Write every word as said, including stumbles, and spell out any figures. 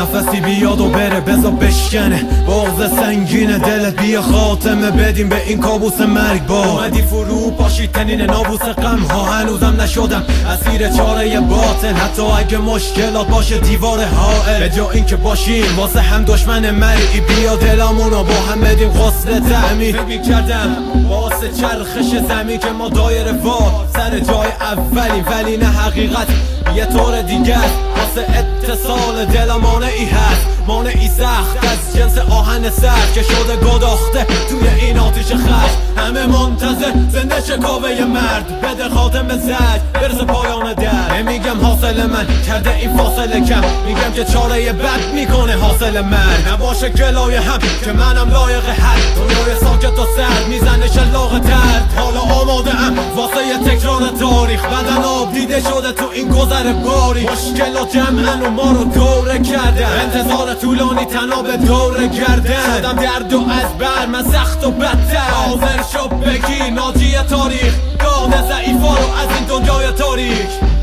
نفسی بیاد و بره بزا بشکنه، بغض سنگینه دلت بیا خاتمه بدیم به این کابوس مرگ. با اومدی فرو پاشید تنین نابوس غم ها، هنوزم نشدم اسیر چاره باطل، حتی اگه مشکلات باشه دیوار حائل. به جا این که باشیم واسه هم دشمن مرئی، بیا دلامونو با هم بدیم غسل تعمیر. فکر کردم واسه چرخش زمین که ما دایره وار سر جای اولیم، ولی نه حقیقت یه طور دیگه واسه اتصال دل مانعی هست، مانعی سخت از جنس آهن سر که شده گداخته توی این آتیش خشم. همه منتظر زنده شکاوه ی مرد بده خاتم به زج برسه پایان در. نمیگم حاصل من کرده این فاصله کم، میگم که چاره بد میکنه حاصل مرگ. نباشه گلای هم که منم لایق حد، دنیای ساکت و سرد میزنه شلاق ترد. حالا آماده ام واسه یه تکرار تاریخ، بدن آب دیده شده تو این گذر باری. مشکلات جمعن و ما رو دوره کردن، انتظار طولانی تنها به دوره گردن. شدم درد و از بر من سخت و بدتر، حاضر شو بگی ناجی تاریخ، گان ضعیفا رو از این دنیای تاریک.